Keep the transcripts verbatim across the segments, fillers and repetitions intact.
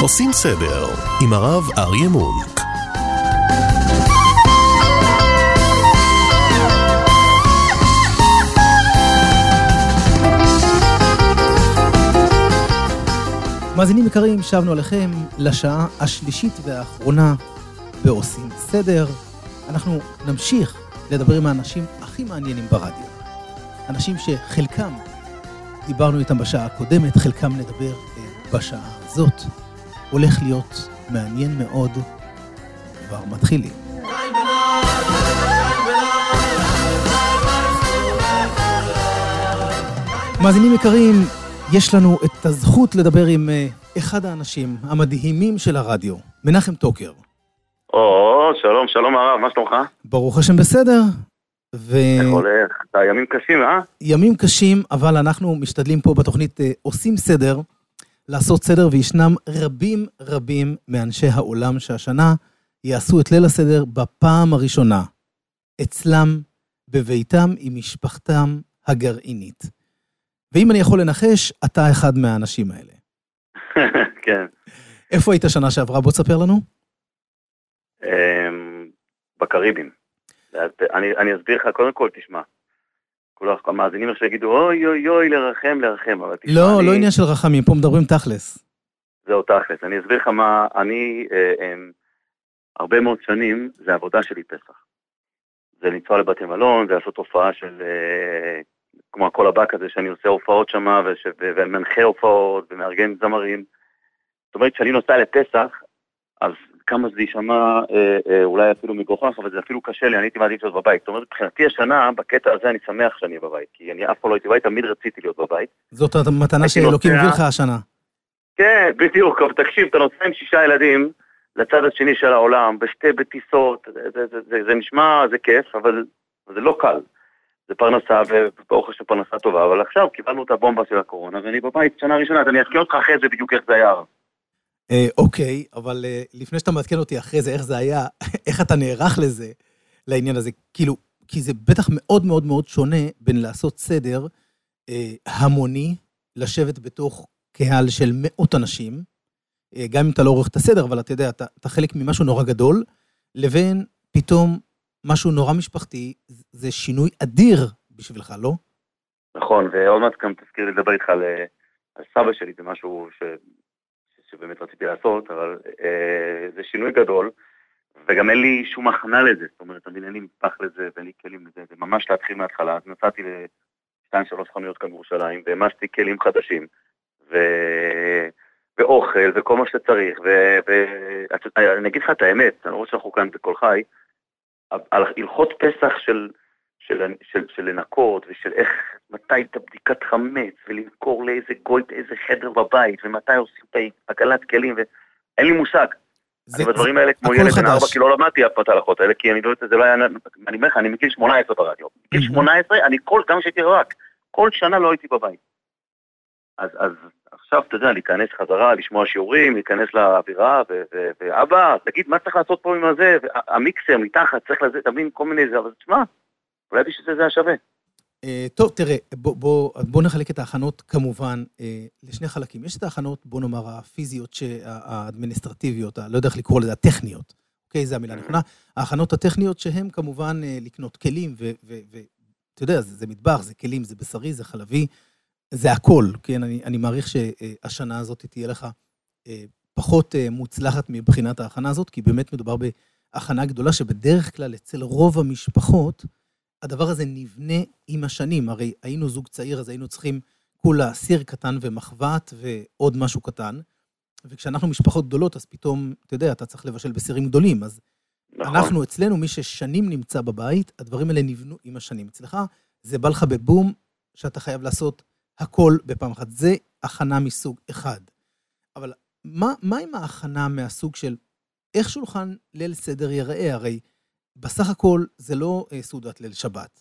עושים סדר עם הרב אריה מונק. מאזינים יקרים, שבנו עליכם לשעה השלישית והאחרונה בעושים סדר. אנחנו נמשיך לדבר עם האנשים הכי מעניינים ברדיו. אנשים שחלקם דיברנו איתם בשעה הקודמת, חלקם נדבר בשעה הזאת. הולך להיות מעניין מאוד. כבר מתחילים. מאזינים יקרים, יש לנו את הזכות לדבר עם אחד האנשים המדהימים של הרדיו, מנחם טוקר. או, שלום, שלום הרב, מה שלומך? ברוך השם בסדר. ו... איך הולך? אתה ימים קשים, אה? ימים קשים, אבל אנחנו משתדלים פה בתוכנית עושים סדר, לעשות סדר, וישנם רבים רבים מאנשי העולם שהשנה יעשו את ליל הסדר בפעם הראשונה, אצלם, בביתם עם משפחתם הגרעינית. ואם אני יכול לנחש, אתה אחד מהאנשים האלה. כן. איפה היית שנה שעברה? בוא תספר לנו. בקריבים. אני אסביר לך, קודם כל תשמע. כולם המאזינים איך שיגידו, אוי אוי אוי, לרחם, לרחם. לא, לא עניין של רחמים, פה מדברים תכלס. זהו תכלס. אני אסביר לך מה, אני, הרבה מאוד שנים, זה עבודה שלי פסח. זה לנסוע לבתי מלון, זה לעשות הופעה של... כמו הכל הבא כזה, שאני עושה הופעות שמה, ומנחה הופעות, ומארגן זמרים. זאת אומרת, כשאני נוסע לפסח, אז כמה זה יישמע, אולי אפילו מגוחך, אבל זה אפילו קשה לי, אני הייתי מעדיף להיות בבית. זאת אומרת, מבחינתי השנה, בקטע הזה אני שמח שאני בבית, כי אני אף פעם לא הייתי בבית, תמיד רציתי להיות בבית. זאת המתנה שאלוקים הביא לך השנה. כן, בדיוק, אבל תקשיב, אתה נוסע עם שישה ילדים, לצד השני של העולם, בשתי בטיסות, זה נשמע, זה כיף, אבל זה לא קל. זה פרנסה, וברוך השם פרנסה טובה, אבל עכשיו קיבלנו את הבומבה של הקורונה, ואני בבית שנה ראשונה, אז אני אזכיר אותך אחרי זה בדיוק איך זה היה. אוקיי, אבל לפני שאתה מעדכן אותי אחרי זה, איך זה היה, איך אתה נערך לזה, לעניין הזה, כאילו, כי זה בטח מאוד מאוד מאוד שונה בין לעשות סדר המוני, לשבת בתוך קהל של מאות אנשים, גם אם אתה לא עורך את הסדר, אבל אתה יודע, אתה חלק ממשהו נורא גדול, לבין פתאום משהו נורא משפחתי, זה שינוי אדיר בשבילך, לא? נכון, ועוד מעט גם תזכיר לי לדבר איתך על, על סבא שלי, זה משהו ש, שבאמת רציתי לעשות, אבל אה, זה שינוי גדול, וגם אין לי שום הכנה לזה, זאת אומרת, אין לי מפח לזה, ואין לי כלים לזה, זה ממש להתחיל מההתחלה, אז נסעתי לשתיים שלוש חנויות כאן בירושלים, והמשתי כלים חדשים, ו... ואוכל, וכל מה שצריך, ואני אגיד לך את האמת, אני לא רוצה שאנחנו כאן בכל חי, על הלכות פסח של, של, של, של לנקות, ושל איך, מתי את הבדיקת חמץ, ולמכור לאיזה גוי, איזה חדר בבית, ומתי עושים את הקלת כלים, ואין לי מושג. זה, אני בדברים האלה כמו ילד בן ארבע, כי לא למדתי אף פעם את ההלכות האלה, כי אני לא יודעת, זה לא היה, אני אומר לך, אני מגיל שמונה עשרה ברדיו. מגיל שמונה עשרה, אני כל, גם שהייתי רק, כל שנה לא הייתי בבית. אז, אז עכשיו, אתה יודע, להיכנס חזרה, לשמוע שיעורים, להיכנס לאווירה, ואבא, תגיד, מה צריך לעשות פה עם הזה? המיקסר מתחת, צריך לזה, תבין כל מיני זה, אבל תשמע, אולי בשביל זה השווה. טוב, תראה, בוא נחלק את ההכנות כמובן לשני חלקים. יש את ההכנות, בוא נאמר, הפיזיות, האדמיניסטרטיביות, לא יודע איך לקרוא לזה, הטכניות, אוקיי, זה המילה הנכונה. ההכנות הטכניות שהן כמובן לקנות כלים, ואתה יודע, זה מטבח, זה כלים, זה בשרי, זה חלבי, זה הכל, כן? אני, אני מעריך שהשנה הזאת תהיה לך פחות מוצלחת מבחינת ההכנה הזאת, כי באמת מדובר בהכנה גדולה שבדרך כלל אצל רוב המשפחות, הדבר הזה נבנה עם השנים. הרי היינו זוג צעיר, אז היינו צריכים כולה סיר קטן ומחבת ועוד משהו קטן, וכשאנחנו משפחות גדולות, אז פתאום, אתה יודע, אתה צריך לבשל בסירים גדולים, אז נכון. אנחנו אצלנו, מי ששנים נמצא בבית, הדברים האלה נבנו עם השנים. אצלך זה בא לך בבום שאתה חייב לעשות הכל בפעם אחת. זה הכנה מסוג אחד. אבל מה, מה עם ההכנה מהסוג של איך שולחן ליל סדר יראה? הרי בסך הכל זה לא אה, סעודת ליל שבת.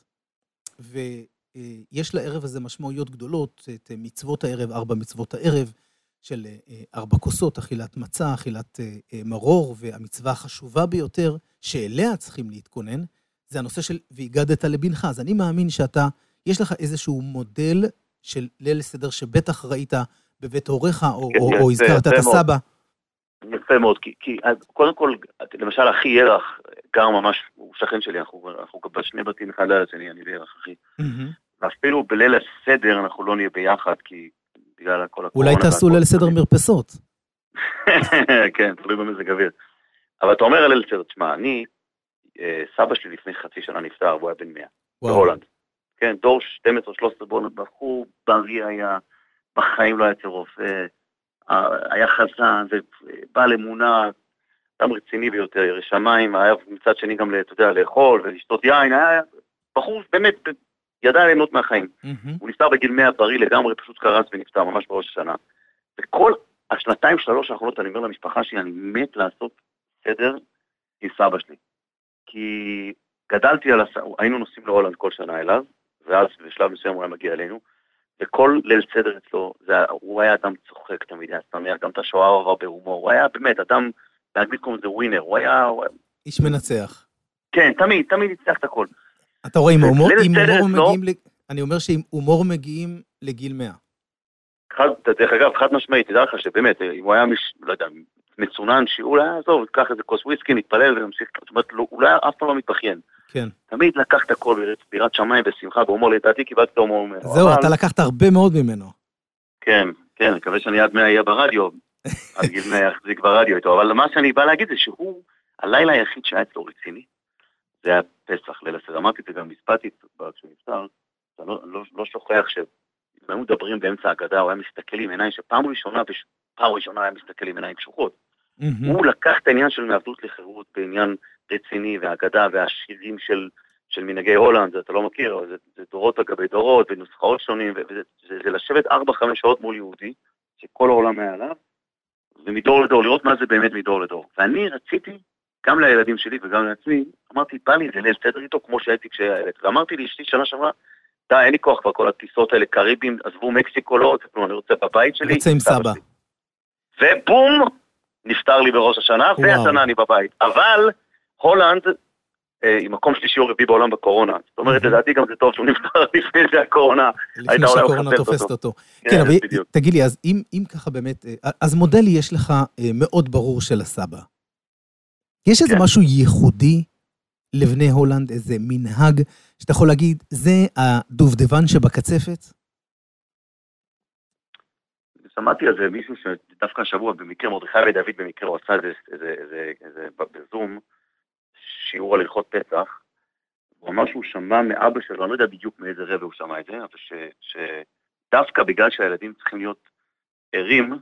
ויש לערב הזה משמעויות גדולות, את מצוות הערב, ארבע מצוות הערב, של אה, ארבע כוסות, אכילת מצה, אכילת אה, אה, מרור, והמצווה החשובה ביותר, שאליה צריכים להתכונן, זה הנושא של והגדת לבנך. אז אני מאמין שאתה, יש לך איזשהו מודל של ליל סדר שבטח ראית בבית הוריך, או, או, או הזכרת את הסבא. יפה מאוד, כי, כי קודם כל, למשל, אחי ירח, גר ממש, הוא שכן שלי, אנחנו, אנחנו בשני בתים אחד ליד השני, אני וירח אחי. ואפילו בליל הסדר אנחנו לא נהיה ביחד, כי בגלל כל הקורונה... אולי תעשו ליל סדר מרפסות. כן, תלוי במזג אוויר. אבל אתה אומר על ליל סדר, תשמע, אני, סבא שלי לפני חצי שנה נפטר, והוא היה בן מאה, בהולנד. כן, דור שתים עשרה שלוש עשרה, בוא בחור בריא היה, בחיים לא היה צירוף, היה חזן, ובעל אמונה, אדם רציני ביותר, ירא שמיים, היה מצד שני גם, אתה יודע, לאכול ולשתות יין, היה בחור באמת ידע ליהנות מהחיים. הוא נפטר בגיל מאה בריא לגמרי, פשוט קרס ונפטר ממש בראש השנה. וכל השנתיים שלוש האחרונות אני אומר למשפחה שלי, אני מת לעשות סדר עם סבא שלי. כי גדלתי על הסדר, היינו נוסעים להולנד כל שנה אליו, ואז בשלב מסוים הוא היה מגיע אלינו, וכל ליל סדר אצלו, זה, הוא היה אדם צוחק תמיד, היה שמח, גם את השואה הוא עבר בהומור, הוא היה באמת אדם, באנגלית קוראים לזה ווינר, הוא היה... הוא... איש מנצח. כן, תמיד, תמיד יצליח את הכל. אתה רואה, עם הומור, עם הומור מגיעים, ל... אני אומר שעם הומור מגיעים לגיל מאה. חד, דרך אגב, חד משמעית, תדע לך שבאמת, אם הוא היה, מש, לא יודע, מצונן, שהוא היה, עזוב, קח איזה כוס וויסקי, נתפלל ונמשיך, זאת אומרת, הוא לא היה אף פעם לא מתבכיין. כן. תמיד לקחת הכל בירת שמיים בשמחה, בהומור, לדעתי קיבלתי את ההומור ממנו. זהו, אתה לקחת הרבה מאוד ממנו. כן, כן, אני מקווה שאני עד מאה יהיה ברדיו, עד גיל מאה יחזיק ברדיו איתו, אבל מה שאני בא להגיד זה שהוא, הלילה היחיד שהיה אצלו רציני, זה היה פסח, ליל הסדר, אמרתי את זה גם מספתית, כשנפטר, אני לא, לא, לא שוכח שהם מדברים באמצע ההגדה, הוא היה מסתכל עם עיניים, שפעם ראשונה, פעם ראשונה היה מסתכל עם עיניים פשוחות. Mm-hmm. הוא לקח את העניין של מעבדות לחירות בעניין רציני, וההגדה והשירים של, של מנהגי הולנד, זה אתה לא מכיר, זה, זה דורות אגבי דורות, ונוסחאות שונים, וזה זה, זה לשבת ארבע חמש שעות מול יהודי, שכל העולם היה עליו, ומדור לדור, לראות מה זה באמת מדור לדור. ואני רציתי, גם לילדים שלי וגם לעצמי, אמרתי, בא לי, זה ליל סדר איתו, כמו שהייתי כשהיה ילד. ואמרתי לי, אשתי שנה שעברה, די, אין לי כוח כבר, כל הטיסות האלה, קריבים, עזבו מקסיקו, לא רוצה, אני רוצה בבית שלי. רוצה עם סבא. ובום, נפטר לי בראש השנה, והשנה אני בבית. אבל, הולנד, היא מקום שלישי או רביעי בעולם בקורונה. זאת אומרת, לדעתי גם זה טוב שהוא נפטר לפני שהקורונה, לפני שהקורונה תופסת אותו. כן, אבל תגיד לי, אז אם ככה באמת, אז מודל יש לך מאוד ברור של הסבא. יש איזה משהו ייחודי לבני הולנד, איזה מנהג, שאתה יכול להגיד, זה הדובדבן שבקצפת? שמעתי על זה מישהו שדווקא השבוע במקרה, מרדכי ודוד במקרה, הוא עשה איזה בזום, שיעור על הלכות פסח, הוא אמר שהוא שמע מאבא שלו, אני לא יודע בדיוק מאיזה רבע הוא שמע את זה, אבל שדווקא בגלל שהילדים צריכים להיות ערים,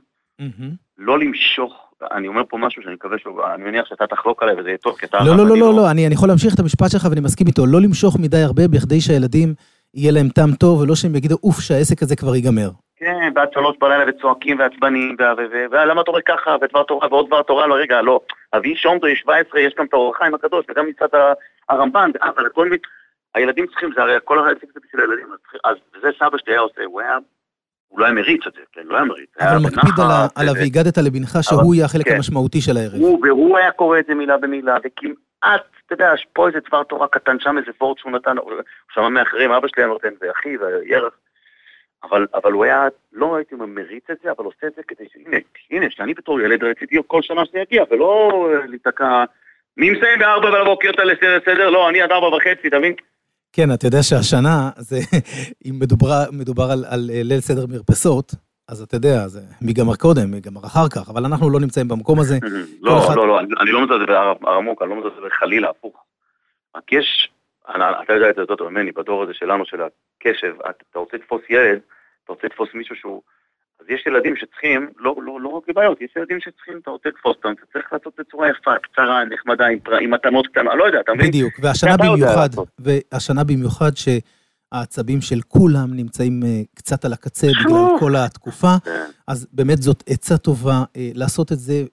לא למשוך, אני אומר פה משהו שאני מקווה שהוא, אני מניח שאתה תחלוק עליי וזה יהיה טוב, כי אתה... לא, לא, לא, לא, אני יכול להמשיך את המשפט שלך ואני מסכים איתו, לא למשוך מדי הרבה בכדי שהילדים יהיה להם טעם טוב, ולא שהם יגידו, אוף, שהעסק הזה כבר ייגמר. כן, בעד שלוש בלילה וצועקים ועצבנים, ולמה אתה רואה ככה, ודבר תורה, ועוד דבר תורה, לא, רגע, לא. אבי שומטו, יש שבע עשרה, יש גם את האור החיים הקדוש, וגם מצד הרמב"ן, אבל הכל, הילדים צריכים, זה הרי הכל העסק זה בשביל הילדים, אז זה סבא שלי היה עושה, הוא היה, הוא לא היה מריץ את זה, כן, לא היה מריץ. אבל מקפיד על ה"ויגדת לבנך", שהוא יהיה החלק המשמעותי של הערב. והוא היה קורא את זה מילה במילה, וכמעט, אתה יודע, פה איזה דבר תורה קטן, שם איזה פורט שהוא נתן, הוא שמע מאחרים, אבא שלי נותן, זה אחי, וירח. אבל, אבל הוא היה, לא הייתי מריץ את זה, אבל עושה את זה כדי שהנה, הנה, שאני בתור ילד רציתי כל שנה שאני אגיע, ולא להתקע, מי מסיים בארבע ולבוקר אותה לסדר סדר? לא, אני עד ארבע וחצי, תבין? כן, אתה יודע שהשנה, זה, אם מדובר, מדובר על, על ליל סדר מרפסות, אז אתה יודע, זה מי גמר קודם, מי גמר אחר כך, אבל אנחנו לא נמצאים במקום הזה. לא, אחד... לא, לא, אני, אני לא מזלזל בעמוק, אני לא מזלזל בחלילה, הפוך. רק יש, אני, אתה יודע את זה יותר ממני, בדור הזה שלנו, של הקשב, אתה רוצה לתפוס ילד, אתה רוצה לתפוס מישהו שהוא, אז יש ילדים שצריכים, לא, לא, לא רק לבעיות, יש ילדים שצריכים, אתה רוצה לתפוס אותם, אתה צריך לעשות בצורה יפה, קצרה, נחמדה, עם, עם מתנות קטנה, לא יודע, אתה מבין? בדיוק, והשנה במיוחד, והשנה במיוחד שהעצבים של כולם נמצאים קצת על הקצה, בגלל כל התקופה, אז באמת זאת עצה טובה, לעשות את זה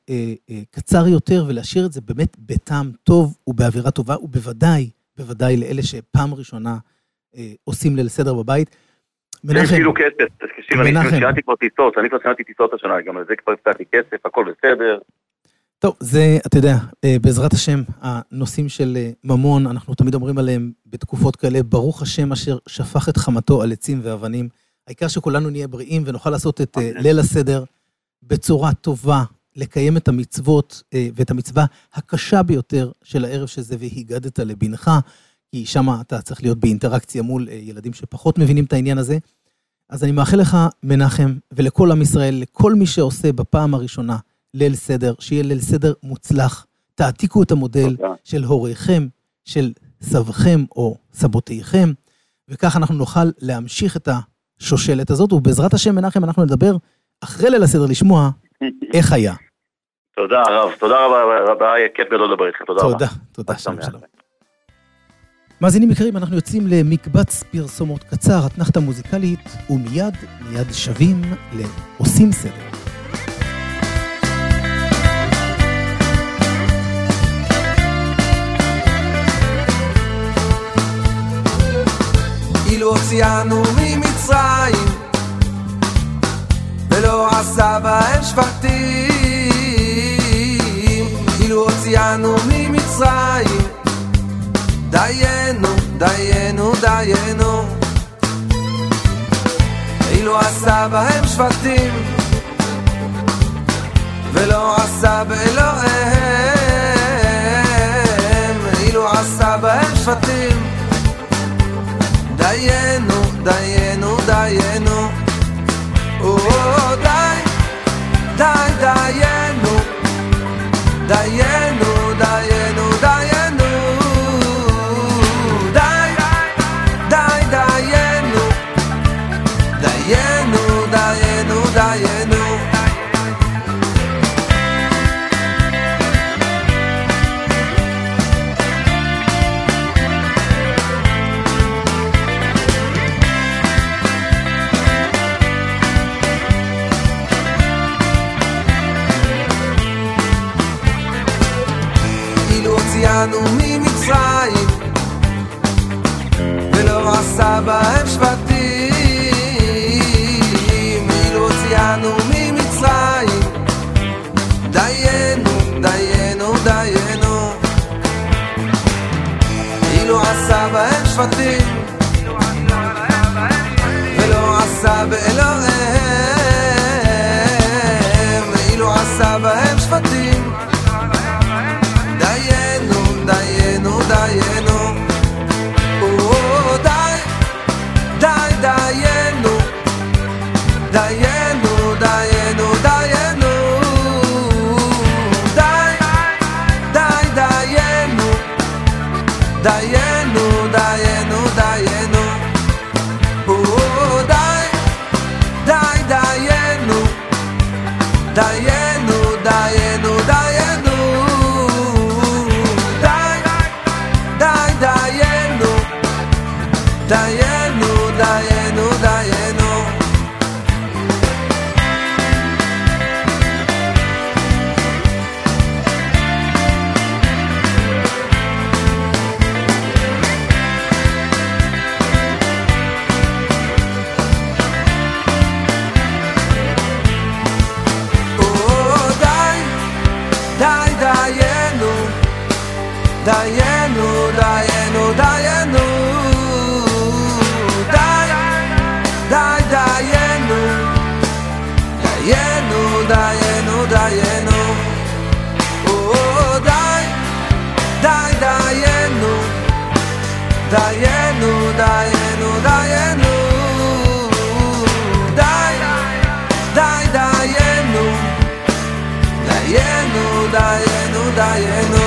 קצר יותר, ולהשאיר את זה באמת בטעם טוב, ובאווירה טובה, ובוודאי, בוודאי לאלה שפעם ראשונה עושים ליל סדר בבית, זה אפילו כסף, תקשיב, אני שירתי כבר טיסות, אני כבר שירתי טיסות השנה, גם לזה כבר הפתעתי כסף, הכל בסדר. טוב, זה, אתה יודע, בעזרת השם, הנושאים של ממון, אנחנו תמיד אומרים עליהם בתקופות כאלה, ברוך השם אשר שפך את חמתו על עצים ואבנים, העיקר שכולנו נהיה בריאים ונוכל לעשות את ליל הסדר בצורה טובה, לקיים את המצוות ואת המצווה הקשה ביותר של הערב שזה והיגדת לבנך, כי שם אתה צריך להיות באינטראקציה מול ילדים שפחות מבינים את העניין הזה. אז אני מאחל לך, מנחם, ולכל עם ישראל, לכל מי שעושה בפעם הראשונה ליל סדר, שיהיה ליל סדר מוצלח. תעתיקו את המודל תודה. של הוריכם, של סבכם או סבותיכם, וכך אנחנו נוכל להמשיך את השושלת הזאת, ובעזרת השם, מנחם, אנחנו נדבר אחרי ליל הסדר לשמוע איך היה. תודה רב, תודה רבה, רבה, כיף גדול לדבר איתכם, תודה רבה. תודה, תודה, שלום שלום. מאזינים יקרים, אנחנו יוצאים למקבץ פרסומות קצר, אתנחתה מוזיקלית, ומיד, מיד שווים לעושים סדר. אילו הוציאנו ממצרים ולא עשה בהם שבטים, אילו הוציאנו ממצרים, דיינו, דיינו, דיינו, אילו עשה בהם שבטים ולא עשה באלוהיהם, אילו עשה בהם שבטים, דיינו, דיינו, דיינו, או די, די, דיינו, דיינו, דיינו, דיינו, די, די, דיינו, דיינו, דיינו, דיינו. הוציאנו ממצרים ולא עשה בהם שבטים, אילו הוציאנו ממצרים, דיינו, דיינו, דיינו, אילו עשה בהם שבטים ולא עשה באלוהיהם, אילו עשה בהם שבטים, דיינו, דיינו, או די, די, דיינו, דיינו, דיינו, דיינו, די, די, דיינו, דיינו, דיינו, דיינו, או די, די, דיינו, דיינו, דיינו, דיינו, דיינו, דיינו, דיינו. או די, די, דיינו, דיינו, דיינו, דיינו, דיינו, דיינו, או די, די, דיינו, דיינו, דיינו, דיינו, די, די, דיינו, דיינו, דיינו, דיינו.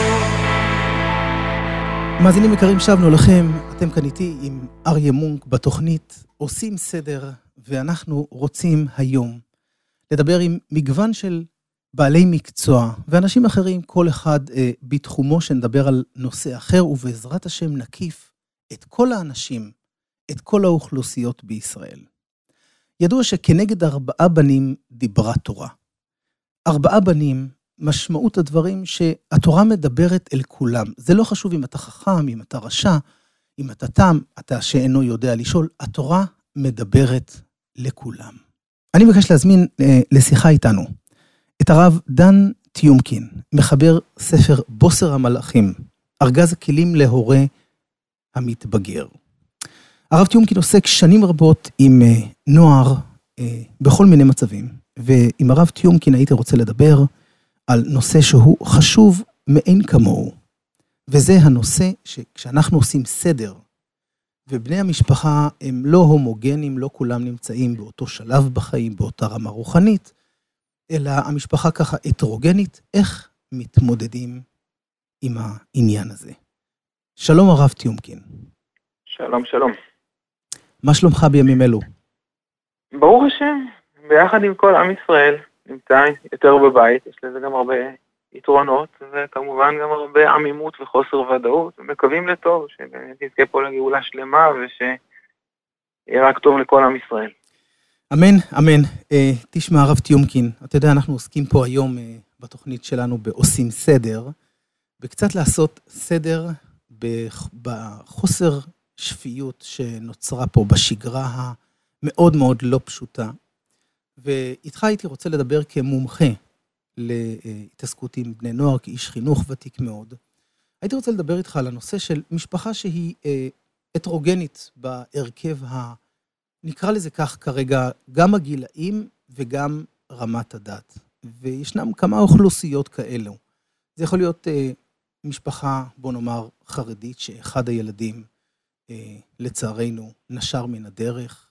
מאזינים יקרים, שבנו לכם, אתם כאן איתי עם אריה מונק בתוכנית עושים סדר, ואנחנו רוצים היום לדבר עם מגוון של בעלי מקצוע ואנשים אחרים, כל אחד אה, בתחומו, שנדבר על נושא אחר, ובעזרת השם נקיף את כל האנשים, את כל האוכלוסיות בישראל. ידוע שכנגד ארבעה בנים דיברה תורה. ארבעה בנים, משמעות הדברים שהתורה מדברת אל כולם. זה לא חשוב אם אתה חכם, אם אתה רשע, אם אתה תם, אתה שאינו יודע לשאול, התורה מדברת לכולם. אני מבקש להזמין אה, לשיחה איתנו את הרב דן טיומקין, מחבר ספר בוסר המלאכים, ארגז הכלים להורה המתבגר. הרב טיומקין עוסק שנים רבות עם אה, נוער אה, בכל מיני מצבים, ועם הרב טיומקין הייתי רוצה לדבר על נושא שהוא חשוב מאין כמוהו. וזה הנושא שכשאנחנו עושים סדר, ובני המשפחה הם לא הומוגנים, לא כולם נמצאים באותו שלב בחיים, באותה רמה רוחנית, אלא המשפחה ככה הטרוגנית, איך מתמודדים עם העניין הזה. שלום הרב טיומקין. שלום, שלום. מה שלומך בימים אלו? ברוך השם, ביחד עם כל עם ישראל, נמצא יותר בבית, יש לזה גם הרבה יתרונות, וכמובן גם הרבה עמימות וחוסר ודאות, ומקווים לטוב, שנזכה פה לגאולה שלמה, ושיהיה רק טוב לכל עם ישראל. אמן, אמן. Uh, תשמע הרב טיומקין, אתה יודע, אנחנו עוסקים פה היום uh, בתוכנית שלנו בעושים סדר, וקצת לעשות סדר בחוסר שפיות שנוצרה פה בשגרה המאוד מאוד לא פשוטה, ואיתך הייתי רוצה לדבר כמומחה להתעסקות עם בני נוער, כאיש חינוך ותיק מאוד. הייתי רוצה לדבר איתך על הנושא של משפחה שהיא אה, הטרוגנית בהרכב ה... נקרא לזה כך כרגע, גם הגילאים וגם רמת הדת. וישנם כמה אוכלוסיות כאלו. זה יכול להיות אה, משפחה, בוא נאמר, חרדית, שאחד הילדים, אה, לצערנו, נשר מן הדרך,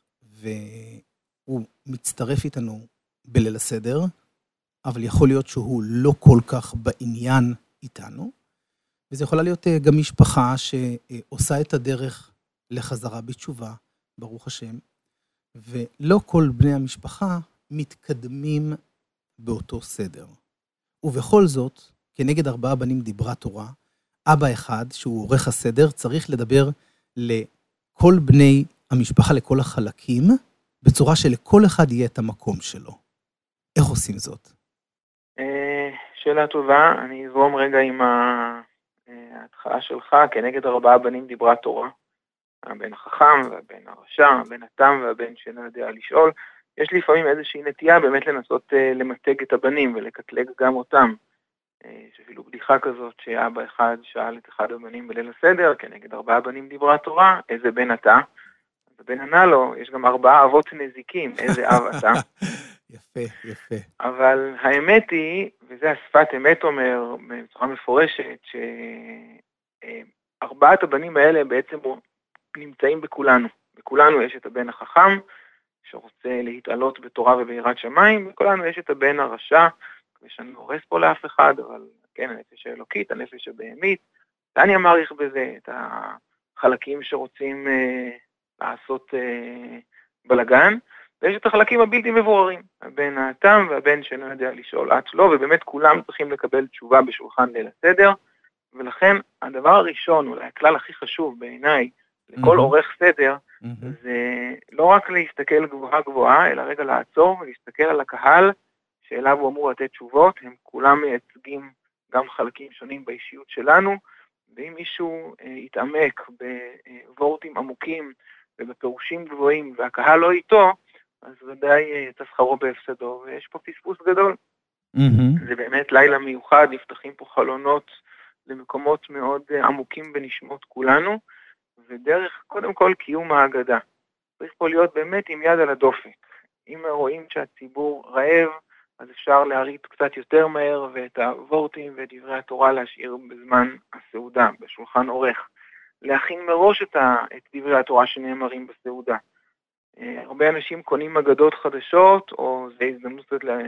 והוא מצטרף איתנו בליל הסדר, אבל יכול להיות שהוא לא כל כך בעניין איתנו, וזה יכולה להיות גם משפחה שעושה את הדרך לחזרה בתשובה, ברוך השם, ולא כל בני המשפחה מתקדמים באותו סדר. ובכל זאת, כנגד ארבעה בנים דיברה תורה, אבא אחד, שהוא עורך הסדר, צריך לדבר לכל בני המשפחה, לכל החלקים, בצורה שלכל אחד יהיה את המקום שלו. איך עושים זאת? שאלה טובה, אני אזרום רגע עם ההתחלה שלך, כנגד ארבעה בנים דיברה תורה, הבן החכם והבן הרשע, הבן התם והבן שאינו יודע לשאול. יש לפעמים איזושהי נטייה באמת לנסות למתג את הבנים ולקטלג גם אותם. יש אפילו בדיחה כזאת שאבא אחד שאל את אחד הבנים בליל הסדר, כנגד ארבעה בנים דיברה תורה, איזה בן אתה? אז הבן ענה לו, יש גם ארבעה אבות נזיקים, איזה אב אתה? יפה, יפה. אבל האמת היא, וזה השפת אמת אומר, בצורה מפורשת, שארבעת הבנים האלה בעצם נמצאים בכולנו. בכולנו יש את הבן החכם, שרוצה להתעלות בתורה וביראת שמיים, וכולנו יש את הבן הרשע, ושאני הורס פה לאף אחד, אבל כן, הנפש האלוקית, הנפש הבהמית, ואני מעריך בזה את החלקים שרוצים אה, לעשות אה, בלגן, ויש את החלקים הבלתי מבוררים, הבן התם והבן שאינו יודע לשאול עד שלו, ובאמת כולם צריכים לקבל תשובה בשולחן ליל הסדר, ולכן הדבר הראשון, אולי הכלל הכי חשוב בעיניי, לכל עורך סדר, זה לא רק להסתכל גבוהה גבוהה, אלא רגע לעצור ולהסתכל על הקהל שאליו הוא אמור לתת תשובות, הם כולם מייצגים גם חלקים שונים באישיות שלנו, ואם מישהו יתעמק בוורטים עמוקים ובפירושים גבוהים והקהל לא איתו, אז ודאי יצא שכרו בהפסדו, ויש פה פספוס גדול. Mm-hmm. זה באמת לילה מיוחד, נפתחים פה חלונות למקומות מאוד עמוקים בנשמות כולנו, ודרך קודם כל קיום ההגדה. צריך פה להיות באמת עם יד על הדופק. אם רואים שהציבור רעב, אז אפשר להריץ קצת יותר מהר, ואת הוורטים ואת דברי התורה להשאיר בזמן הסעודה, בשולחן עורך. להכין מראש את, ה, את דברי התורה שנאמרים בסעודה. הרבה אנשים קונים אגדות חדשות, או זה הזדמנות לה,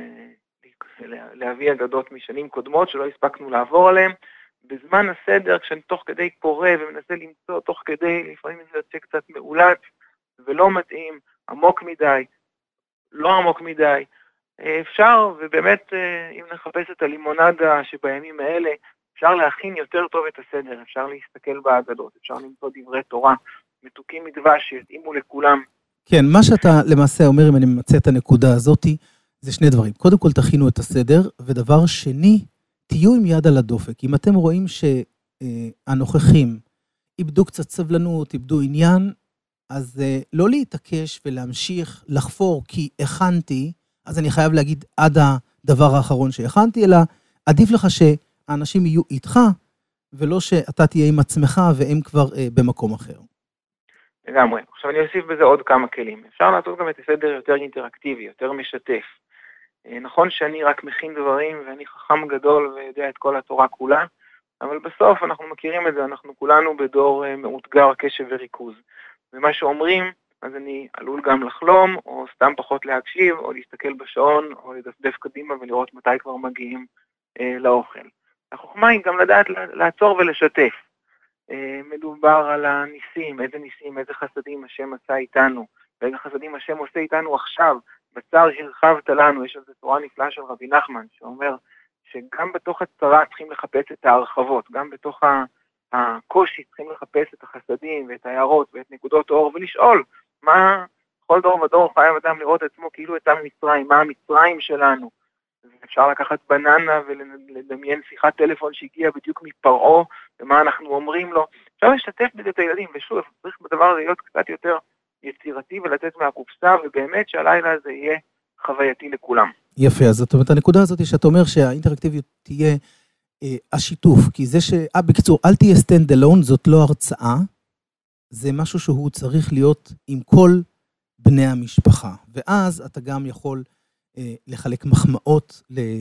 להביא אגדות משנים קודמות שלא הספקנו לעבור עליהן. בזמן הסדר, כשאני תוך כדי קורא ומנסה למצוא תוך כדי, לפעמים זה יוצא קצת מעולת ולא מתאים, עמוק מדי, לא עמוק מדי. אפשר, ובאמת, אם נחפש את הלימונדה שבימים האלה, אפשר להכין יותר טוב את הסדר, אפשר להסתכל באגדות, אפשר למצוא דברי תורה, מתוקים מדבש שיתאימו לכולם. כן, מה שאתה למעשה אומר, אם אני ממצא את הנקודה הזאת, זה שני דברים. קודם כל תכינו את הסדר, ודבר שני, תהיו עם יד על הדופק. אם אתם רואים שהנוכחים איבדו קצת סבלנות, איבדו עניין, אז לא להתעקש ולהמשיך לחפור, כי הכנתי, אז אני חייב להגיד עד הדבר האחרון שהכנתי, אלא עדיף לך שהאנשים יהיו איתך, ולא שאתה תהיה עם עצמך והם כבר במקום אחר. לגמרי. עכשיו אני אוסיף בזה עוד כמה כלים. אפשר לעשות גם את הסדר יותר אינטראקטיבי, יותר משתף. נכון שאני רק מכין דברים ואני חכם גדול ויודע את כל התורה כולה, אבל בסוף אנחנו מכירים את זה, אנחנו כולנו בדור מאותגר קשב וריכוז. ומה שאומרים, אז אני עלול גם לחלום, או סתם פחות להקשיב, או להסתכל בשעון, או לדפדף קדימה ולראות מתי כבר מגיעים אה, לאוכל. החוכמה היא גם לדעת לעצור ולשתף. אה, מדובר על הניסים, איזה ניסים, איזה חסדים השם עשה איתנו, ואיזה חסדים השם עושה איתנו עכשיו, בצר הרחבת לנו. יש איזו תורה נפלאה של רבי נחמן, שאומר שגם בתוך הצרה צריכים לחפש את ההרחבות, גם בתוך הקושי צריכים לחפש את החסדים ואת ההערות ואת נקודות האור, ולשאול מה כל דור ודור חייב אדם לראות עצמו כאילו את המצרים, מה המצרים שלנו. אפשר לקחת בננה ולדמיין שיחת טלפון שהגיעה בדיוק מפרעה, ומה אנחנו אומרים לו. אפשר לשתף בזה את הילדים, ושוב, צריך בדבר הזה להיות קצת יותר יצירתי ולתת מהקופסה, ובאמת שהלילה הזה יהיה חווייתי לכולם. יפה, אז זאת אומרת, הנקודה הזאת היא שאתה אומר שהאינטראקטיביות תהיה אה, השיתוף, כי זה ש... אה, בקיצור, אל תהיה stand alone, זאת לא הרצאה, זה משהו שהוא צריך להיות עם כל בני המשפחה, ואז אתה גם יכול אה, לחלק מחמאות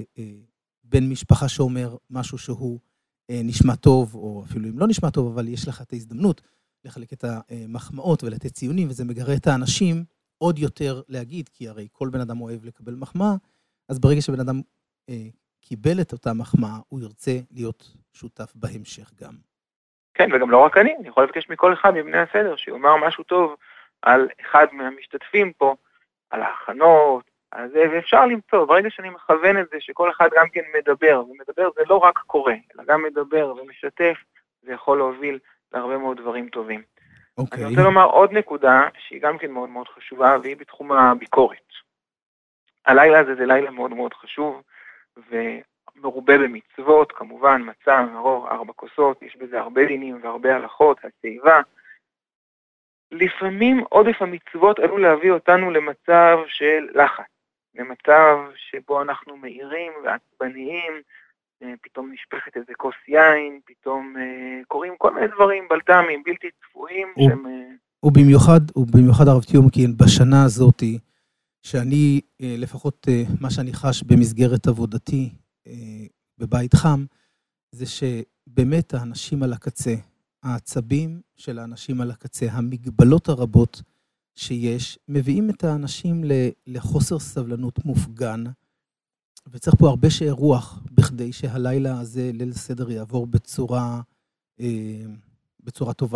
לבן משפחה שאומר משהו שהוא אה, נשמע טוב, או אפילו אם לא נשמע טוב, אבל יש לך את ההזדמנות לחלק את המחמאות ולתת ציונים, וזה מגרה את האנשים עוד יותר להגיד, כי הרי כל בן אדם אוהב לקבל מחמאה, אז ברגע שבן אדם אה, קיבל את אותה מחמאה, הוא ירצה להיות שותף בהמשך גם. כן, וגם לא רק אני, אני יכול לבקש מכל אחד מבני הסדר, שיאמר משהו טוב על אחד מהמשתתפים פה, על ההכנות, על זה, ואפשר למצוא, ברגע שאני מכוון את זה, שכל אחד גם כן מדבר, ומדבר זה לא רק קורא, אלא גם מדבר ומשתף, זה יכול להוביל להרבה מאוד דברים טובים. Okay. אני רוצה לומר עוד נקודה, שהיא גם כן מאוד מאוד חשובה, והיא בתחום הביקורת. הלילה הזה זה לילה מאוד מאוד חשוב, ומרובה במצוות, כמובן, מצה, מרור, ארבע כוסות, יש בזה הרבה דינים והרבה הלכות, הצעיבה. לפעמים עודף המצוות עלול להביא אותנו למצב של לחץ, למצב שבו אנחנו מהירים ועצבניים, פתאום נשפכת איזה כוס יין, פתאום uh, קוראים כל מיני דברים בלת"מים, בלתי צפויים. ו- שהם, uh... ובמיוחד, ובמיוחד הרב טיומקין, בשנה הזאת, שאני, uh, לפחות uh, מה שאני חש במסגרת עבודתי uh, בבית חם, זה שבאמת האנשים על הקצה, העצבים של האנשים על הקצה, המגבלות הרבות שיש, מביאים את האנשים לחוסר סבלנות מופגן, וצריך פה הרבה שאר רוח, בכדי שהלילה הזה, ליל הסדר, יעבור בצורה, אה, בצורה טובה.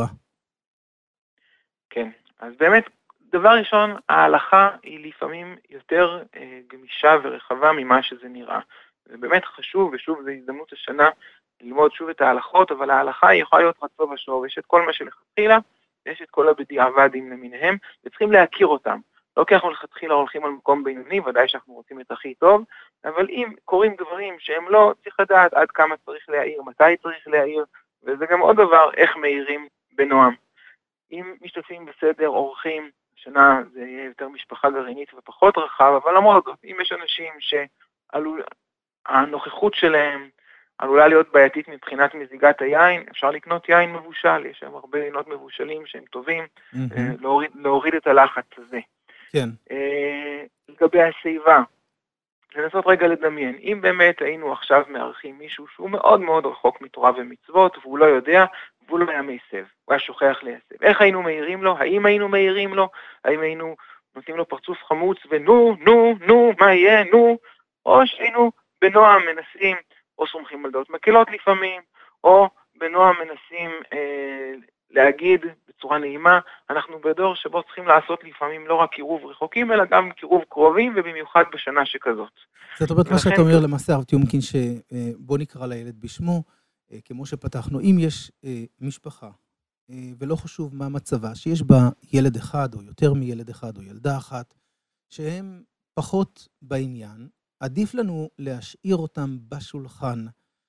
כן, אז באמת, דבר ראשון, ההלכה היא לפעמים יותר אה, גמישה ורחבה ממה שזה נראה. זה באמת חשוב, ושוב, זו הזדמנות השנה ללמוד שוב את ההלכות, אבל ההלכה היא יכולה להיות רצו ושור, יש את כל מה שלכתחילה, יש את כל הבדיעבדים למיניהם, וצריכים להכיר אותם. לא כי אנחנו לכתחילה הולכים על מקום בינוני, ודאי שאנחנו רוצים את הכי טוב, אבל אם קוראים דברים שהם לא, צריך לדעת עד כמה צריך להעיר, מתי צריך להעיר, וזה גם עוד דבר, איך מהירים בנועם. אם משתתפים בסדר, אורחים, שנה זה יהיה יותר משפחה גרעינית ופחות רחב, אבל למרות זאת, אם יש אנשים שהנוכחות שלהם עלולה להיות בעייתית מבחינת מזיגת היין, אפשר לקנות יין מבושל, יש שם הרבה ינות מבושלים שהם טובים, mm-hmm. להוריד, להוריד את הלחץ הזה. כן. לגבי השיבה, לנסות רגע לדמיין, אם באמת היינו עכשיו מארחים מישהו שהוא מאוד מאוד רחוק מתורה ומצוות, והוא לא יודע, והוא לא היה מייסב, הוא היה שוכח לייסב. איך היינו מהירים לו? האם היינו מהירים לו? האם היינו נותנים לו פרצוף חמוץ ונו, נו, נו, מה יהיה, נו? או שהיינו בנועם מנסים, או סומכים על דעות מקלות לפעמים, או בנועם מנסים אה, להגיד בצורה נעימה, אנחנו בדור שבו צריכים לעשות לפעמים לא רק קירוב רחוקים, אלא גם קירוב קרובים, ובמיוחד בשנה שכזאת. זאת אומרת, מה שאתה אומר למעשה, הרב טיומקין, שבוא נקרא לילד בשמו, כמו שפתחנו, אם יש משפחה, ולא חשוב מה מצבה, שיש בה ילד אחד, או יותר מילד אחד, או ילדה אחת, שהם פחות בעניין, עדיף לנו להשאיר אותם בשולחן,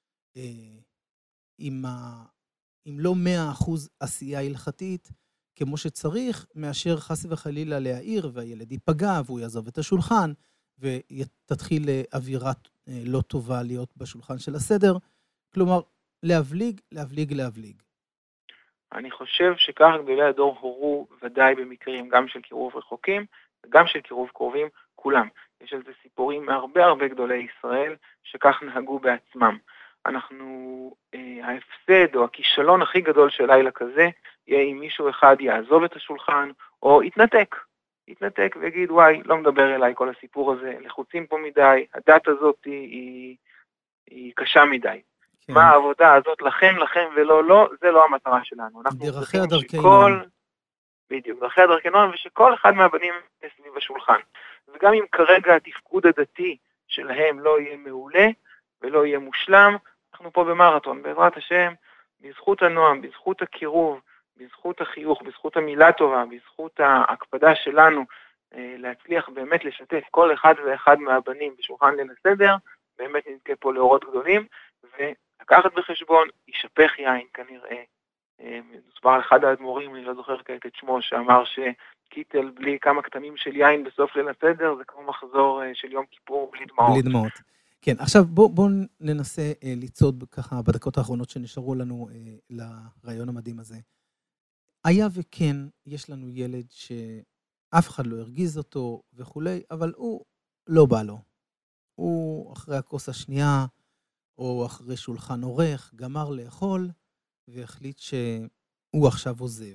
עם ה... אם לא מאה אחוז עשייה הלכתית, כמו שצריך, מאשר חס וחלילה להעיר, והילד ייפגע, והוא יעזוב את השולחן, ותתחיל אווירה לא טובה להיות בשולחן של הסדר. כלומר, להבליג, להבליג, להבליג. אני חושב שכך גדולי הדור הורו ודאי במקרים גם של קירוב רחוקים, וגם של קירוב קרובים, כולם. יש על זה סיפורים מהרבה הרבה גדולי ישראל, שכך נהגו בעצמם. אנחנו, אה, ההפסד או הכישלון הכי גדול של לילה כזה, יהיה אם מישהו אחד יעזוב את השולחן, או יתנתק. יתנתק ויגיד, וואי, לא מדבר אליי כל הסיפור הזה, לחוצים פה מדי, הדת הזאת היא, היא קשה מדי. כן. מה העבודה הזאת לכם, לכם ולא, לא, זה לא המטרה שלנו. אנחנו דרכי הדרכי שכל, נועם. בדיוק, דרכי הדרכי נועם, ושכל אחד מהבנים סביב השולחן. וגם אם כרגע התפקוד הדתי שלהם לא יהיה מעולה, ולא יהיה מושלם, אנחנו פה במרתון, בעזרת השם, בזכות הנועם, בזכות הקירוב, בזכות החיוך, בזכות המילה טובה, בזכות ההקפדה שלנו, להצליח באמת לשתף כל אחד ואחד מהבנים בשולחן ליל הסדר, באמת נזכה פה לאורות גדולים, ולקחת בחשבון, יישפך יין כנראה. מדובר על אחד האדמו"רים, אני לא זוכר כעת את שמו, שאמר שקיטל בלי כמה כתמים של יין בסוף ליל הסדר, זה כמו מחזור של יום כיפור בלי דמעות. בלי דמעות. כן, עכשיו בואו בוא ננסה אה, ליצוד ככה בדקות האחרונות שנשארו לנו אה, לרעיון המדהים הזה. היה וכן, יש לנו ילד שאף אחד לא הרגיז אותו וכולי, אבל הוא לא בא לו. הוא אחרי הכוס השנייה, או אחרי שולחן עורך, גמר לאכול, והחליט שהוא עכשיו עוזב.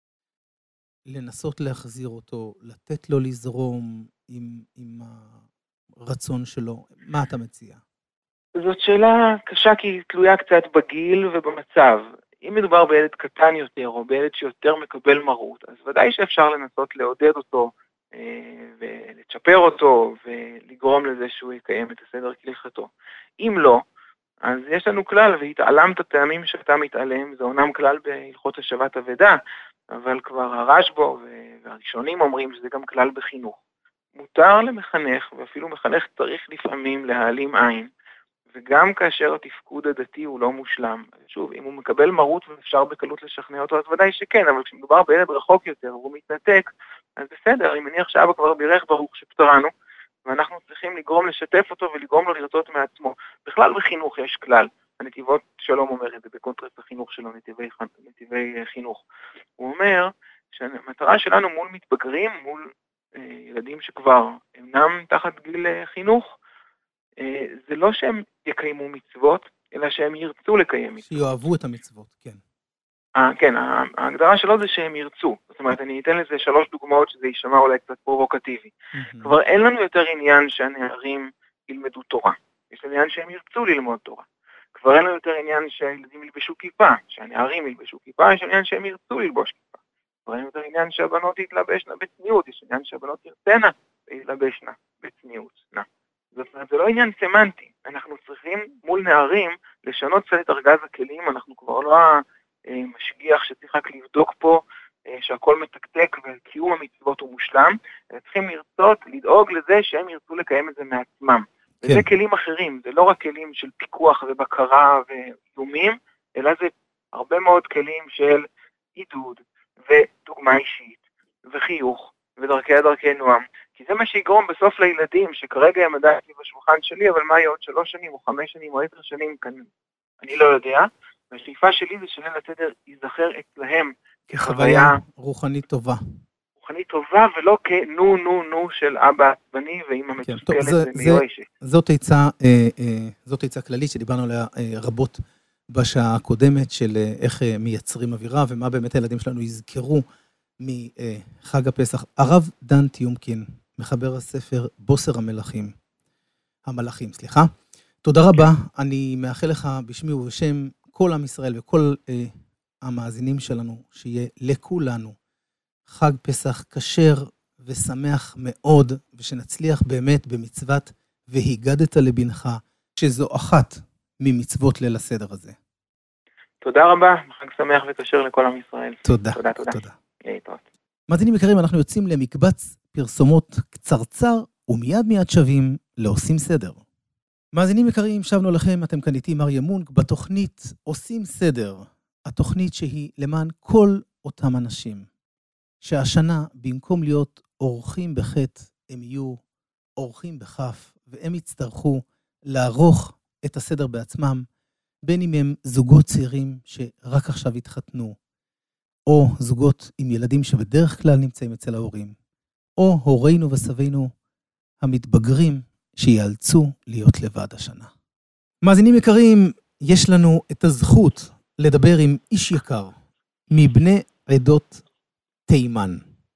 לנסות להחזיר אותו, לתת לו לזרום עם, עם הרצון שלו. מה אתה מציע? זאת שאלה קשה כי היא תלויה קצת בגיל ובמצב. אם מדובר בילד קטן יותר, או בילד שיותר מקבל מרות, אז ודאי שאפשר לנסות לעודד אותו, ולצ'פר אותו, ולגרום לזה שהוא יקיים את הסדר כהלכתו. אם לא, אז יש לנו כלל, והתעלמת הטעמים שאתה מתעלם, זה אומנם כלל בהלכות השבת אבדה, אבל כבר הרשב"א והראשונים אומרים שזה גם כלל בחינוך. מותר למחנך, ואפילו מחנך צריך לפעמים להעלים עין, וגם כאשר התפקוד הדתי הוא לא מושלם. שוב, אם הוא מקבל מרות ואפשר בקלות לשכנע אותו, אז ודאי שכן, אבל כשמדובר בילד רחוק יותר והוא מתנתק, אז בסדר, אני מניח שאבא כבר בירך ברוך שפטרנו, ואנחנו צריכים לגרום לשתף אותו ולגרום לו לרצות מעצמו. בכלל בחינוך יש כלל, הנתיבות שלום אומר את זה בקונטרסט החינוך שלו, נתיבי, נתיבי חינוך. הוא אומר שהמטרה שלנו מול מתבגרים, מול אה, ילדים שכבר אינם תחת גיל אה, חינוך, אה, זה לא שהם יקיימו מצוות, אלא שהם ירצו לקיים מצוות. שיואהבו את המצוות, כן. אה, כן, ההגדרה שלו זה שהם ירצו. זאת אומרת, אני אתן לזה שלוש דוגמאות שזה יישמע אולי קצת פרובוקטיבי. כבר אין לנו יותר עניין שהנערים ילמדו תורה. יש עניין שהם ירצו ללמוד תורה. כבר אין לנו יותר עניין שהילדים ילבשו כיפה, שהנערים ילבשו כיפה, יש עניין שהם ירצו ללבוש כיפה. כבר אין יותר עניין שהבנות יתלבשנה בצניעות, יש עניין שהבנות ירצנה ויתלבשנה בצניעות. זאת אומרת, זה לא עניין סמנטי. אנחנו צריכים מול נערים לשנות קצת את ארגז הכלים, אנחנו כבר לא משגיח שצריך רק לבדוק פה שהכל מתקתק וקיום המצוות הוא מושלם, צריכים לרצות, לדאוג לזה שהם ירצו לקיים את זה מעצמם. כן. וזה כלים אחרים, זה לא רק כלים של פיקוח ובקרה ואיומים, אלא זה הרבה מאוד כלים של עידוד ודוגמה אישית וחיוך ודרכי הדרכי נועם, כי זה מה שיגרום בסוף לילדים שכרגע הם עדיין בשולחן שלי, אבל מה יהיה עוד שלוש שנים או חמש שנים או עשר שנים כאן, אני לא יודע. והשאיפה שלי זה שליל הסדר ייזכר אצלהם כחוויה רוחנית טובה. רוחנית טובה, ולא כנו נו נו של אבא עצבני ואמא מתוסכלת ומיואשת. זאת עצה, זאת עצה כללית שדיברנו עליה רבות בשעה הקודמת, של איך מייצרים אווירה, ומה באמת הילדים שלנו יזכרו מחג הפסח. הרב דן טיומקין, מחבר הספר בוסר המלכים, המלאכים, סליחה. תודה רבה, אני מאחל לך בשמי ובשם כל עם ישראל וכל אה, המאזינים שלנו, שיהיה לכולנו חג פסח כשר ושמח מאוד, ושנצליח באמת במצוות והיגדת לבנך, שזו אחת ממצוות ליל הסדר הזה. תודה רבה, חג שמח וכשר לכל עם ישראל. תודה, תודה. תודה. תודה. להתראות. מאזינים יקרים, אנחנו יוצאים למקבץ פרסומות קצרצר, ומיד מיד שווים לעושים סדר. מאזינים יקרים, שבנו לכם, אתם כאן איתי מריה מונק, בתוכנית עושים סדר, התוכנית שהיא למען כל אותם אנשים, שהשנה במקום להיות אורחים בחטא, הם יהיו אורחים בכף, והם יצטרכו לערוך את הסדר בעצמם, בין אם הם זוגות צעירים שרק עכשיו התחתנו, או זוגות עם ילדים שבדרך כלל נמצאים אצל ההורים, או הורינו וסבינו המתבגרים שיאלצו להיות לבד השנה. מאזינים יקרים, יש לנו את הזכות לדבר עם איש יקר מבני עדות תימן.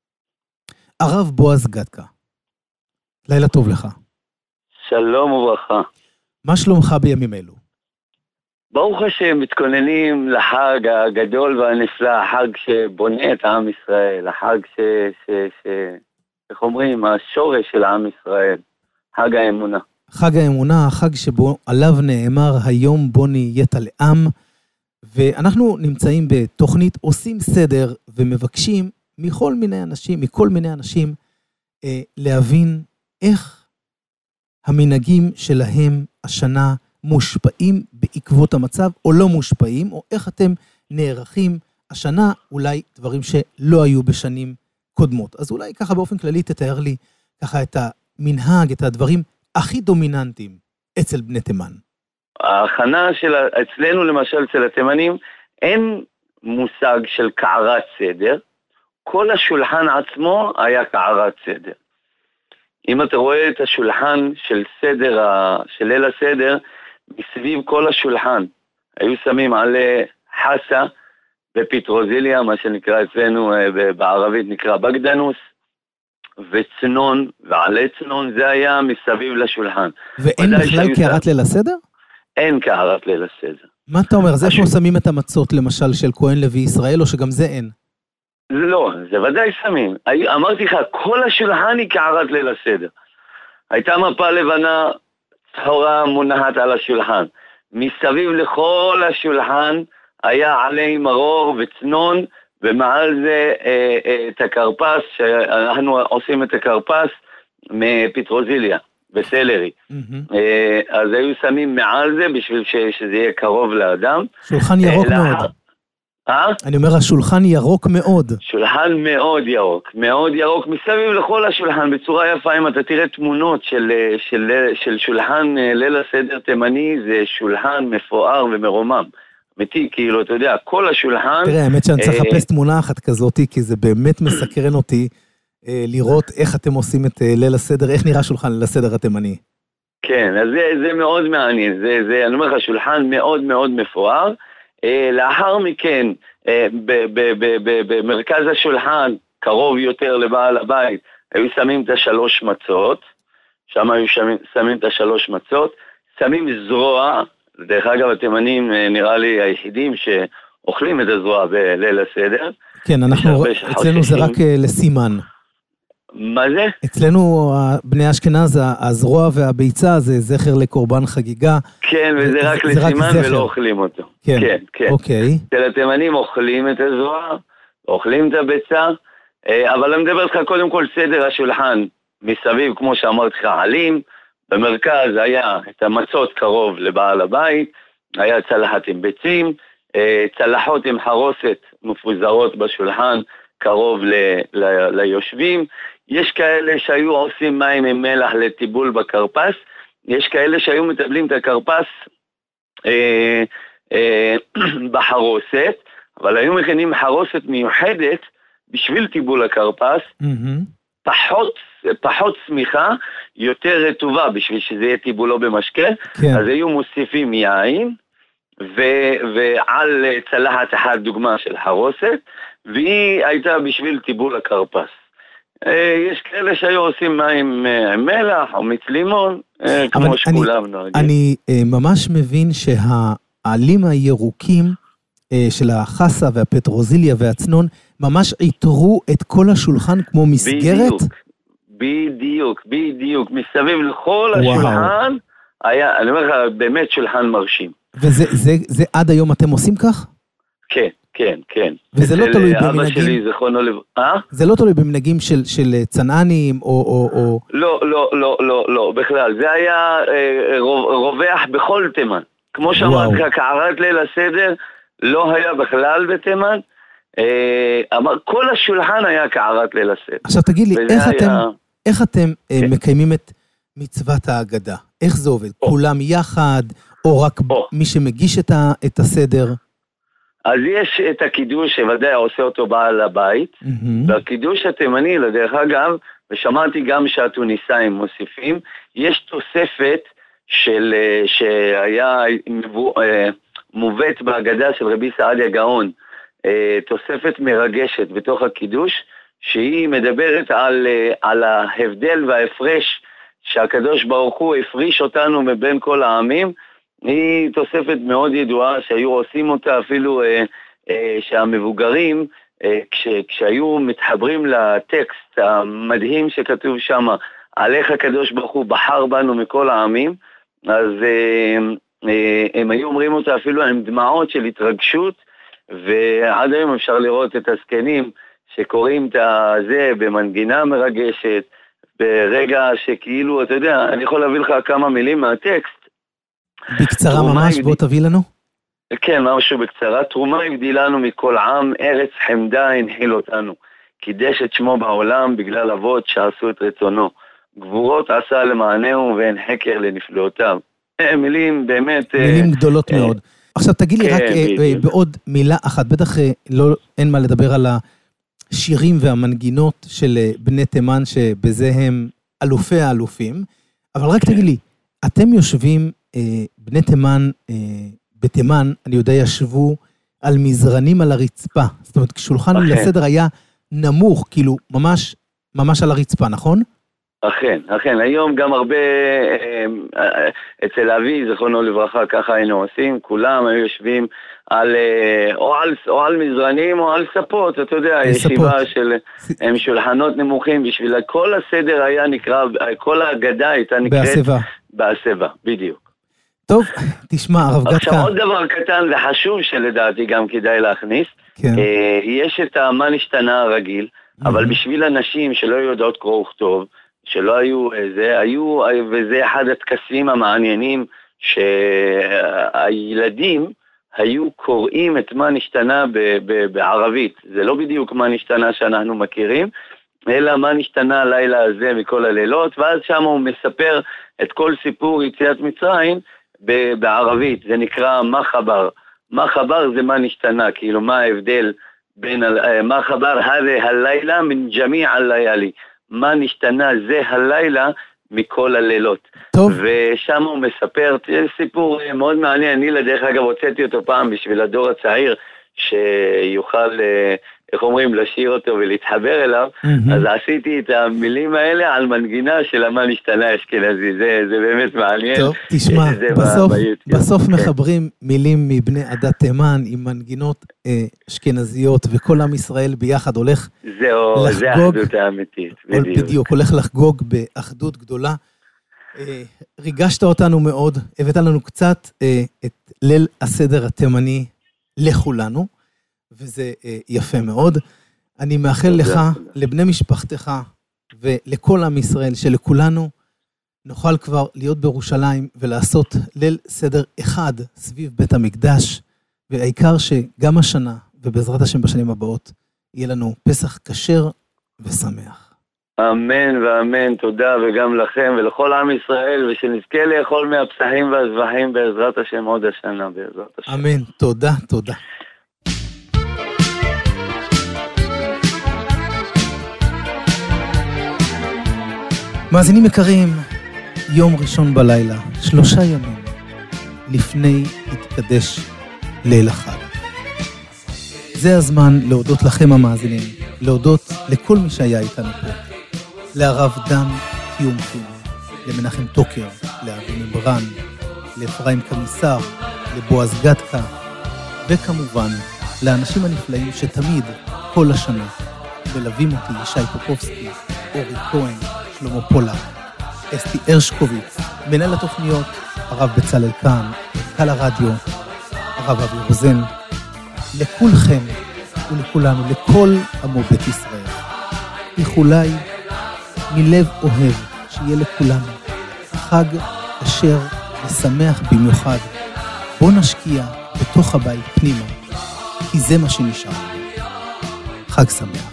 הרב בועז גדקה. לילה טוב לך. שלום וברכה. מה שלומך בימים אלו? ברוך השם, מתכוננים לחג הגדול והנפלא, החג שבונה את עם ישראל, החג ש... ש... ש... איך אומרים, השורש של עם ישראל, חג האמונה. חג האמונה, החג שבו עליו נאמר היום בו נהיית לעם, ואנחנו נמצאים בתוכנית, עושים סדר ומבקשים מכל מיני אנשים, מכל מיני אנשים, אה, להבין איך המנהגים שלהם השנה מושפעים בעקבות המצב, או לא מושפעים, או איך אתם נערכים השנה, אולי דברים שלא היו בשנים קודמות. אז אולי ככה באופן כללי תתאר לי ככה את המנהג, את הדברים הכי דומיננטיים אצל בני תימן. ההכנה של, אצלנו למשל אצל התימנים, אין מושג של קערת סדר, כל השולחן עצמו היה קערת סדר. אם אתה רואה את השולחן של סדר, של ליל הסדר, מסביב כל השולחן, היו שמים עלי חסה ופטרוזיליה, מה שנקרא אצלנו בערבית נקרא בגדנוס, וצנון, ועלי צנון, זה היה מסביב לשולחן. ואין בכלל קערת ליל הסדר? אין קערת ליל הסדר. מה אתה אומר? אז איפה שמים את המצות למשל של כהן לוי ישראל, או שגם זה אין? לא, זה ודאי שמים. אמרתי לך, כל השולחן היא קערת ליל הסדר. הייתה מפה לבנה, צהורה מונחת על השולחן. מסביב לכל השולחן היה עלי מרור וצנון, ומעל זה אה, אה, את הקרפס, שאנחנו עושים את הקרפס מפטרוזיליה וסלרי. Mm-hmm. אה, אז היו שמים מעל זה בשביל ש, שזה יהיה קרוב לאדם. שולחן ירוק אה, מאוד. אה? אני אומר, השולחן ירוק מאוד. שולחן מאוד ירוק, מאוד ירוק, מסביב לכל השולחן, בצורה יפה. אם אתה תראה תמונות של, של, של שולחן ליל הסדר תימני, זה שולחן מפואר ומרומם. אמיתי, כאילו, אתה יודע, כל השולחן... תראה, האמת שאני צריך לחפש תמונה אחת כזאת, כי זה באמת מסקרן אותי, לראות איך אתם עושים את ליל הסדר, איך נראה שולחן ליל הסדר התימני. כן, אז זה, זה מאוד מעניין, זה, זה, אני אומר לך, שולחן מאוד מאוד מפואר. לאחר מכן, במרכז השולחן, קרוב יותר לבעל הבית, היו שמים את השלוש מצות, שם היו שמים את השלוש מצות, שמים זרוע, דרך אגב, התימנים נראה לי היחידים שאוכלים את הזרוע בליל הסדר. כן, אנחנו, אצלנו זה רק לסימן. מה זה? אצלנו, בני אשכנז, הזרוע והביצה זה זכר לקורבן חגיגה. כן, וזה רק זה לסימן רק ולא אוכלים אותו. כן, כן, כן. אוקיי. אצל התימנים אוכלים את הזרוע, אוכלים את הביצה, אבל אני מדבר איתך קודם כל סדר השולחן מסביב, כמו שאמרתי לך, עלים, במרכז היה את המצות קרוב לבעל הבית, היה צלחת עם ביצים, צלחות עם חרוסת מפוזרות בשולחן קרוב ל- ל- ליושבים, יש כאלה שהיו עושים מים עם מלח לטיבול בקרפס, יש כאלה שהיו מטבלים את הקרפס אה, אה, בחרוסת, אבל היו מכינים חרוסת מיוחדת בשביל טיבול הקרפס, Mm-hmm. פחות, פחות סמיכה, יותר רטובה בשביל שזה יהיה טיבולו במשקה, כן. אז היו מוסיפים יין, ו- ועל צלחת אחת דוגמה של חרוסת, והיא הייתה בשביל טיבול הקרפס. יש כאלה שהיו עושים מים עם מלח או מיץ לימון, כמו שכולם נוהגים. אני ממש מבין שהעלים הירוקים של החסה והפטרוזיליה והצנון, ממש עיטרו את כל השולחן כמו מסגרת? בדיוק, בדיוק, בדיוק. מסביב לכל השולחן, היה, אני אומר לך, באמת שולחן מרשים. וזה זה, זה עד היום אתם עושים כך? כן, כן, כן. וזה לא תלוי במנהגים? אבא שלי זכרונו לב... אה? זה לא תלוי במנהגים של, של צנענים או, או, או... לא, לא, לא, לא, לא, בכלל. זה היה אה, רווח בכל תימן. כמו שאמרתי לך, קערת ליל הסדר לא היה בכלל בתימן. אה, אמר, כל השולחן היה קערת ליל הסדר. עכשיו תגיד לי, איך היה... אתם, איך אתם כן. אה, מקיימים את מצוות ההגדה? איך זה עובד? או. כולם יחד, או רק או. מי שמגיש את, ה, את הסדר? אז יש את הקידוש שוודאי עושה אותו בעל הבית, mm-hmm. והקידוש התימני, לדרך אגב, ושמעתי גם שהטוניסאים מוסיפים, יש תוספת של, שהיה מובאת בהגדה של רבי סעדיה גאון, תוספת מרגשת בתוך הקידוש, שהיא מדברת על, על ההבדל וההפרש שהקדוש ברוך הוא הפריש אותנו מבין כל העמים. היא תוספת מאוד ידועה שהיו עושים אותה אפילו אה, אה, שהמבוגרים, אה, כש, כשהיו מתחברים לטקסט המדהים שכתוב שם, על איך הקדוש ברוך הוא בחר בנו מכל העמים, אז אה, אה, הם היו אומרים אותה אפילו עם דמעות של התרגשות, ועד היום אפשר לראות את הזקנים שקוראים את זה במנגינה מרגשת, ברגע שכאילו, אתה יודע, אני יכול להביא לך כמה מילים מהטקסט. בקצרה ממש, בוא תביא לנו. כן, משהו בקצרה. תרומה הבדילנו מכל עם, ארץ חמדה הנחיל אותנו. קידש את שמו בעולם בגלל אבות שעשו את רצונו. גבורות עשה למענהו ואין חקר לנפלאותיו. מילים באמת... מילים גדולות מאוד. עכשיו תגיד לי רק בעוד מילה אחת, בטח אין מה לדבר על השירים והמנגינות של בני תימן, שבזה הם אלופי האלופים, אבל רק תגיד לי, אתם יושבים, בני תימן, בתימן, אני יודע, ישבו על מזרנים על הרצפה, זאת אומרת, כשולחן לסדר היה נמוך, כאילו, ממש, ממש על הרצפה, נכון? אכן, אכן, היום גם הרבה, אצל אבי, זכרונו לברכה, ככה היינו עושים, כולם היו יושבים על, או על, או על מזרנים או על ספות, אתה יודע, ישיבה של, הם שולחנות נמוכים, בשביל כל הסדר היה נקרא, כל ההגדה הייתה נקראת, בהסבה. בהסבה, בדיוק. טוב, תשמע, הרב גדקה. עכשיו עוד דבר קטן וחשוב שלדעתי גם כדאי להכניס, כן. יש את מה נשתנה הרגיל, אבל בשביל אנשים שלא יודעות קרוא וכתוב, שלא היו, זה היו, וזה אחד התקסים המעניינים, שהילדים היו קוראים את מה נשתנה ב- ב- בערבית. זה לא בדיוק מה נשתנה שאנחנו מכירים, אלא מה נשתנה הלילה הזה מכל הלילות, ואז שם הוא מספר את כל סיפור יציאת מצרים ב- בערבית. זה נקרא מה חבר. מה חבר זה מה נשתנה, כאילו מה ההבדל בין, מה חבר הזה הלילה מן ג'מיע הלילי. מה נשתנה זה הלילה מכל הלילות. טוב. ושם הוא מספר סיפור מאוד מעניין, אני לדרך אגב הוצאתי אותו פעם בשביל הדור הצעיר, שיוכל, איך אומרים, לשיר אותו ולהתחבר אליו, mm-hmm. אז עשיתי את המילים האלה על מנגינה של מה נשתנה אשכנזי, זה, זה באמת מעניין. טוב, תשמע, בסוף, בסוף מחברים מילים מבני עדת תימן עם מנגינות אה, אשכנזיות, וכל עם ישראל ביחד הולך זהו, לחגוג, זה האחדות האמיתית, בדיוק. בדיוק, הולך לחגוג באחדות גדולה. אה, ריגשת אותנו מאוד, הבאת לנו קצת אה, את ליל הסדר התימני לכולנו, וזה אה, יפה מאוד. אני מאחל לך, לבני משפחתך, ולכל עם ישראל, שלכולנו נוכל כבר להיות בירושלים, ולעשות ליל סדר אחד סביב בית המקדש, והעיקר שגם השנה, ובעזרת השם בשנים הבאות, יהיה לנו פסח כשר ושמח. אמן ואמן, תודה, וגם לכם ולכל עם ישראל, ושנזכה לאכול מהפסחים והזבחים בעזרת השם עוד השנה, בעזרת השם. אמן, תודה, תודה. מאזינים יקרים, יום ראשון בלילה, שלושה ימים, לפני התקדש ליל החג. זה הזמן להודות לכם המאזינים, להודות לכל מי שהיה איתנו פה, להרב דן קיומקין, למנחם טוקר, לאבי מברן, לאפרים קמיסר, לבועז גדקה, וכמובן לאנשים הנפלאים שתמיד, כל השנה, מלווים אותי, ישי פופובסקי, אורי כהן, שלמה פולק, אסתי הרשקוביץ, מנהל התוכניות, הרב בצלאל כאן, מנכ"ל הרדיו, הרב אבי רוזן, לכולכם ולכולנו, לכל עמו בית ישראל. איחולי מלב אוהב שיהיה לכולנו חג אשר ושמח במיוחד. בוא נשקיע בתוך הבית פנימה, כי זה מה שנשאר. חג שמח.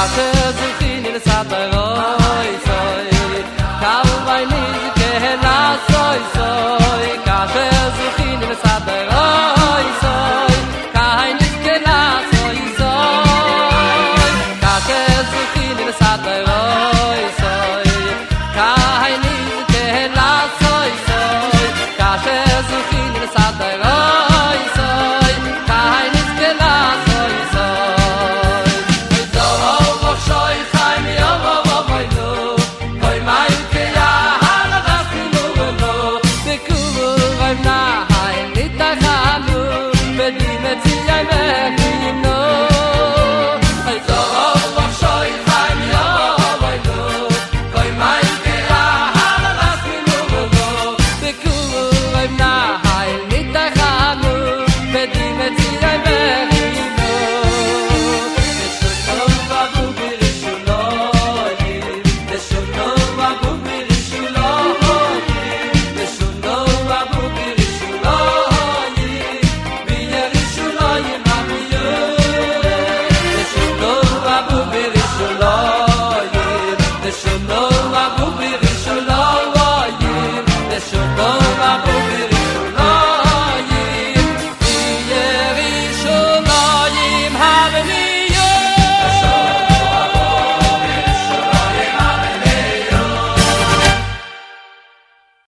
אחר